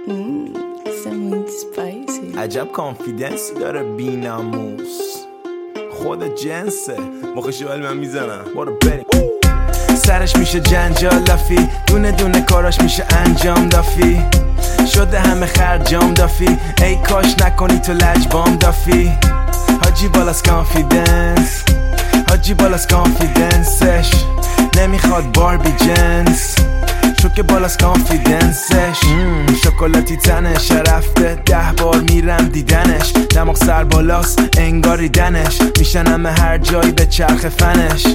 عجب کانفیدنسی داره بیناموس، خود جنسه. مخشو ولی من میزنم، برو بریم. سرش میشه جنجال لافی، دونه دونه کاراش میشه انجام دافی. شده همه خرجام دافی، ای کاش نکنی تو لجبام دافی. حاجی بالاس کانفیدنس، حاجی بالاس کانفیدنسش. نمیخواد باربی جنس، چون که بالاس کانفیدنسش. شکلاتی تنش رفته 10 بار میرم دیدنش. دماغ سر بالاست انگاری دنش، میشنم هر جایی به چرخ فنش.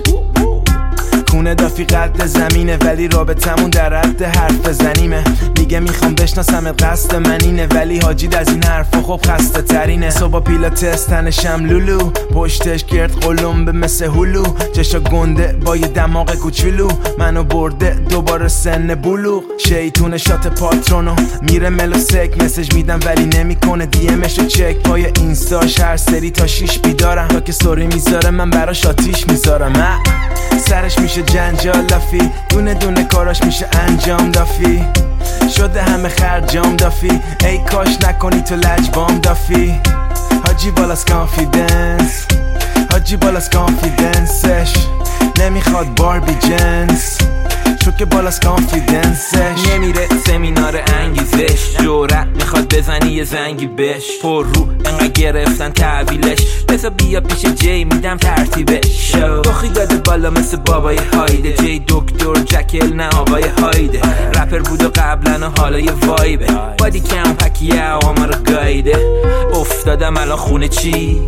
کونه دافی قد زمینه، ولی رابطمون در حد حرف بزنیمه. میگه میخوام بشناسم قصد من اینه، ولی حاجید از این حرفا خب خسته ترینه. صبح پیلاتس تنشم لولو، پشتش گرد قلمبه مثل هلو. چشا گنده با یه دماغ کوچولو، منو برده دوباره سن بلوغ. شیطون شات پاترونو میره ملو سک، مسج میدم ولی نمیکنه دیمشو چک. پای اینستاش هر سری تا 6 بیدارم، تا که story میذاره من براش آتیش میذارم. سرش میشه جنجال لافی، دونه دونه کاراش میشه انجام دافی. شده همه خرجام دافی، ای کاش نکنی تو لجبام دافی. حاجی بالاس کانفیدنس، حاجی بالاس کانفیدنسش. نمیخواد باربی جنس، چون که بالاس کانفیدنسش. نمیره سمینار انگیزش، جورت میخواد بزنی یه زنگی بش. پر رو انقدر گرفتن تحویلش، بذار بیا پیش جی میدم ترتیبش. دخی داده بالا مثل بابای هایده، جی دکتر جکل نه آقای هایده. رپر بود و قبلا و حالا یه وایبه، بادی کم پکیه آقا رو گایده. افتادم الان خونه چی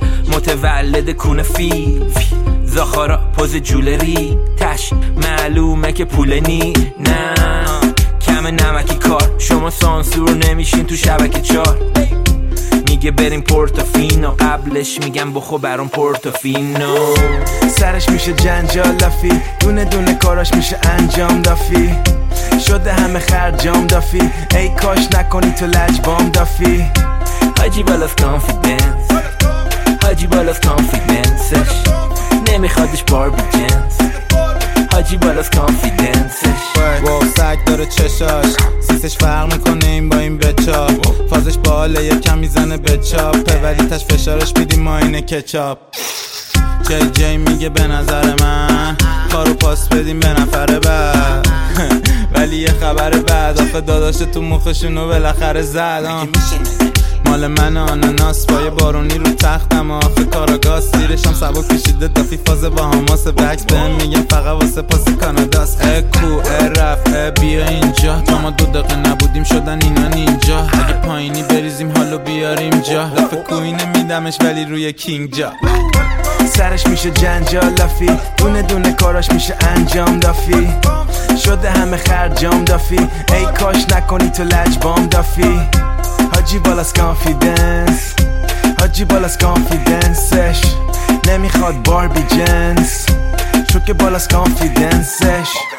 متولد کونه فیل. زاخارا پوز جولری تش، معلومه که پول نی. نه کم نمکی کار، شما سانسور نمیشین تو شبکه 4. میگه بریم پورتوفینو، قبلش میگم بخو برام پورتوفینو. سرش میشه جنجال لافی، دونه دونه کاراش میشه انجام دافی. شده همه خرجام دافی، ای کاش نکنی تو لجبام دافی. حاجی بالاس کانفیدنس، حاجی بالاس کانفیدنسش. نمیخوادش باربی جنس، حاجی بالاس کانفیدنسش. واو سگ داره چشاش، سیسش فرق میکنه این با این بچا. فازش باله یکم میزنه بچاپه، ولی تش فشارش میدیم ما اینه کچاپ. جی میگه به نظر من کارو پاس بدیم به نفر بعد. ولی یه خبر بعد، آخه داداش تو مخشونو بالاخره زد. مال من آناناس با یه بارونی رو تختم، آخه کاراگاز زیرشم سبک کشیده دافی. فاز با هماس بکس بهم میگم فقط واسه پاس کاناداست. کو رف بیا اینجا، تا ما 2 دقیقه نبودیم شدن اینا نینجا. اگه پایینی بریزیم حالو بیاریم جا، لفه کوینه میدمش ولی روی کینگ جا. سرش میشه جنجال لافی، دونه دونه کاراش میشه انجام دافی. شده همه خرجام دافی، ای کاش نکنی تو لجبام دافی. حاجی بالاس کانفیدنس، حاجی بالاس کانفیدنسش. نمیخواد باربی جنس، چون که بالاس کانفیدنسش.